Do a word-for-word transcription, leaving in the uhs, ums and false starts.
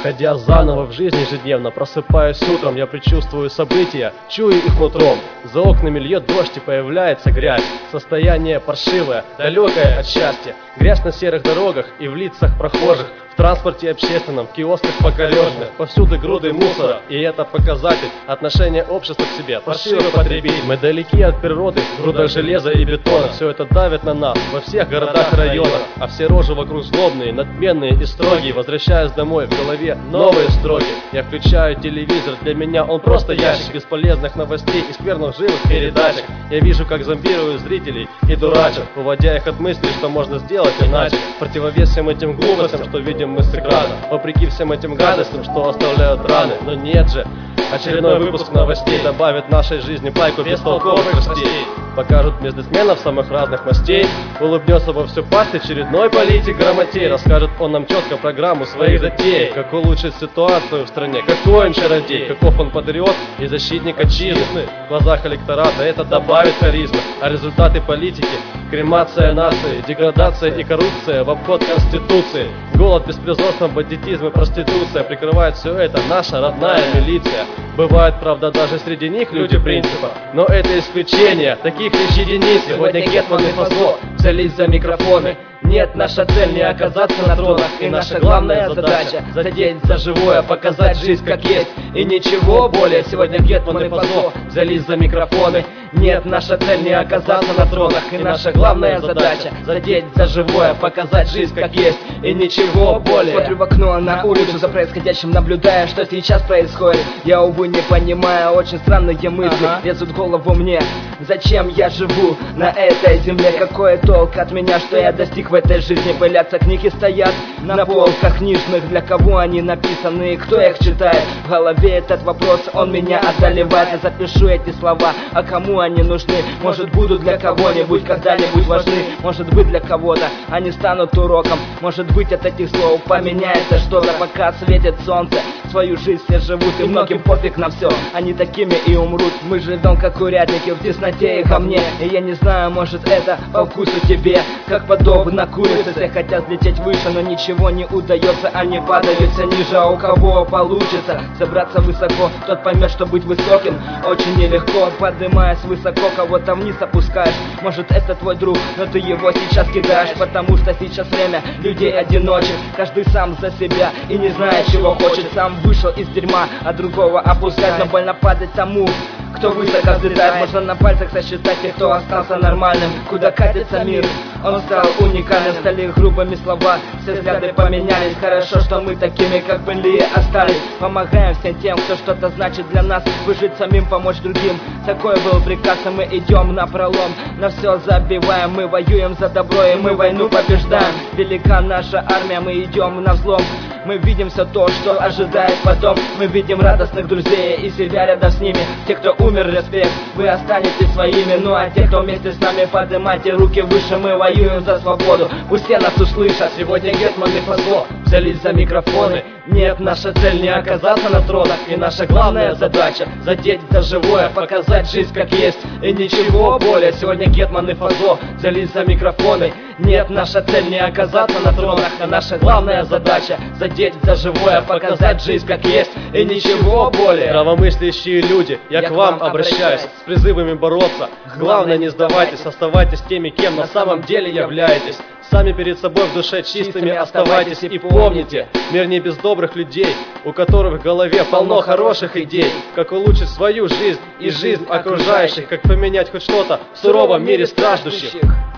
Входя заново в жизнь ежедневно, просыпаясь утром, я предчувствую события, чую их нутром. За окнами льет дождь и появляется грязь. Состояние паршивое, далекое от счастья. Грязь на серых дорогах и в лицах прохожих, в транспорте общественном, в киосках покорежных. Повсюду груды мусора, и это показатель отношения общества к себе. Паршивый потребитель. Мы далеки от природы, в грудах железа и бетона. Все это давит на нас во всех городах и районах. А все рожи вокруг злобные, надменные и строгие. Возвращаясь домой, в голове новые строки. Я включаю телевизор, для меня он просто ящик бесполезных новостей и скверных живых передачек. Я вижу, как зомбируют зрителей и дурачат, уводя их от мысли, что можно сделать иначе. Противовес всем этим глупостям, что видим мы с экрана, вопреки всем этим гадостям, что оставляют раны. Но нет же, очередной выпуск новостей добавит нашей жизни пайку бестолковых гостей. Покажут бизнесменов самых разных мастей, улыбнется во всю пасть очередной политик грамотей. Расскажет он нам четко программу своих затей, как улучшить ситуацию в стране, какой он чародей, каков он патриот и защитник отчизны. В глазах электората это добавит харизмы, а результаты политики — кремация нации, деградация и коррупция в обход Конституции. Голод, беспризорство, бандитизм и проституция прикрывает все это наша родная милиция. Бывают, правда, даже среди них люди принципа, но это исключение, таких лишь единиц. Сегодня Гетман и Фазо взялись за микрофоны. Нет, наша цель не оказаться на тронах, и наша главная задача — задеть за живое, показать жизнь как есть, и ничего более. Сегодня Гетман и Фазо взялись за микрофоны. Нет, наша цель не оказаться на тронах, и наша главная задача — задеть за живое, показать жизнь как есть, и ничего более. Смотрю в окно на улицу, за происходящим наблюдая, что сейчас происходит. Я, увы, не понимаю, очень странные мысли ага. лезут в голову мне. Зачем я живу на этой земле? Какой толк от меня, что я достиг в этой жизни? Пылятся книги, стоят на полках книжных. Для кого они написаны и кто их читает? В голове этот вопрос, он меня одолевает. Я запишу эти слова, а кому они нужны? Может, будут для кого-нибудь когда-нибудь важны? Может быть, для кого-то они станут уроком. Может быть, от этих слов поменяется что-то. Пока светит солнце, свою жизнь все живут, и многим пофиг на все. Они такими и умрут. Мы живем как курятники в тесноте и ко мне. И я не знаю, может, это по вкусу тебе, как подобно курице. Все хотят взлететь выше, но ничего не удается. Они падают все ниже, а у кого получится забраться высоко, тот поймет, что быть высоким очень нелегко. Поднимаясь высоко, кого-то вниз опускаешь. Может, это твой друг, но ты его сейчас кидаешь, потому что сейчас время людей одиночек. Каждый сам за себя и не знает, чего хочет. Сам вышел из дерьма, а другого опускать. Но больно падать тому, кто высоко взлетает. Можно на пальцах сосчитать тех, кто остался нормальным. Куда катится мир, он стал уникальным. Стали грубыми слова, все взгляды поменялись. Хорошо, что мы такими, как были, остались. Помогаем всем тем, кто что-то значит для нас. Выжить самим, помочь другим, такой был приказ. И мы идем на пролом, на все забиваем. Мы воюем за добро, и мы войну побеждаем. Велика наша армия, мы идем на взлом. Мы видим все то, что ожидает потом. Мы видим радостных друзей и себя рядом с ними. Те, кто умер, респект, вы останетесь своими. Ну а те, кто вместе с нами, поднимайте руки выше. Мы воюем за свободу, пусть все нас услышат. Сегодня Гетман и Фазо взялись за микрофоны. Нет, наша цель не оказаться на тронах, и наша главная задача — задеть за живое, показать жизнь как есть, и ничего более. Сегодня Гетман и Фазо взялись за микрофоны. Нет, наша цель не оказаться на тронах, а наша главная задача — задеть за живое, показать жизнь как есть, и ничего более. Здравомыслящие люди, я, я к вам обращаюсь с призывами бороться. Главное, не сдавайтесь, оставайтесь теми, кем на самом деле являетесь. Сами перед собой в душе чистыми оставайтесь. И помните, мир не без добрых людей, у которых в голове полно хороших идей. Как улучшить свою жизнь и жизнь окружающих, как поменять хоть что-то в суровом мире страждущих.